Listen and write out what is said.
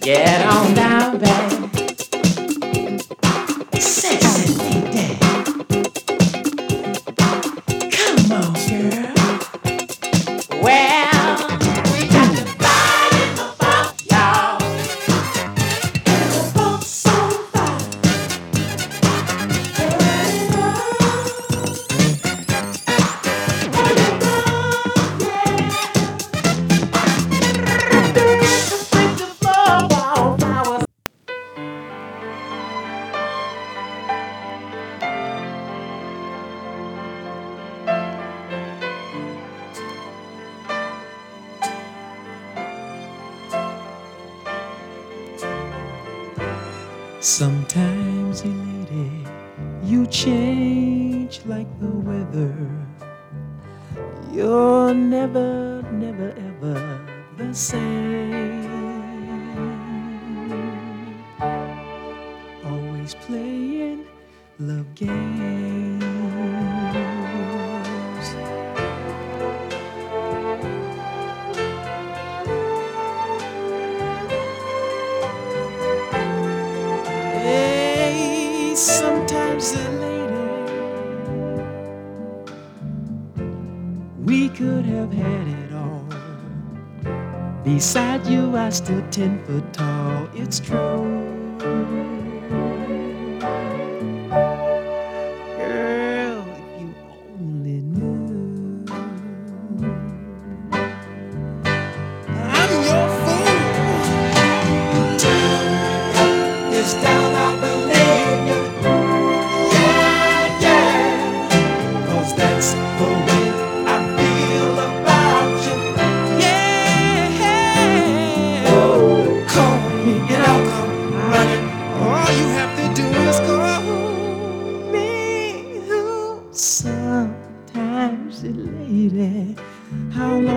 Get on down, baby. Sexy lady. Come on, girl. Well, we got the fire in the funk, y'all. And the funk's on fire. Turn it sometimes, you lady, you change like the weather. You're never, never, ever the same. Always playing love games. Hey, sometimes, lady, we could have had it all. Beside you, I stood 10 foot tall. It's true. Girl, if you only knew. I'm your fool. It's down, I believe you. Yeah, yeah. 'Cause that's the way I feel about you. Yeah. Oh, call me and I'll come running. All you have to do is call me. Sometimes, lady, how long